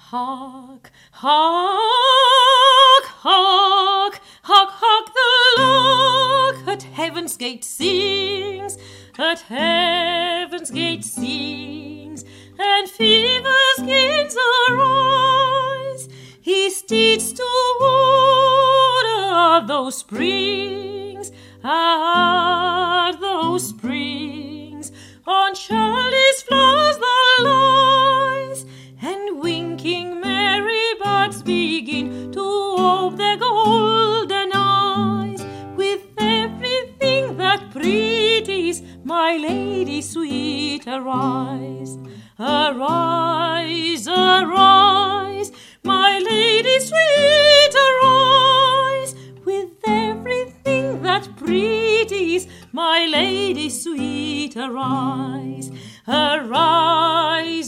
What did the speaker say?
Hark, hark, hark, hark, hark, the lark at heaven's gate sings, at heaven's gate sings, and fever skins arise. He steeds to water those springs, those springs. On Shirley's flowers the lies, and winking merry buds begin to ope their golden eyes. With everything that pretties, my lady sweet, arise. Arise, arise, my lady sweet, arise. With everything that pretties, my lady sweet, arise. Arise,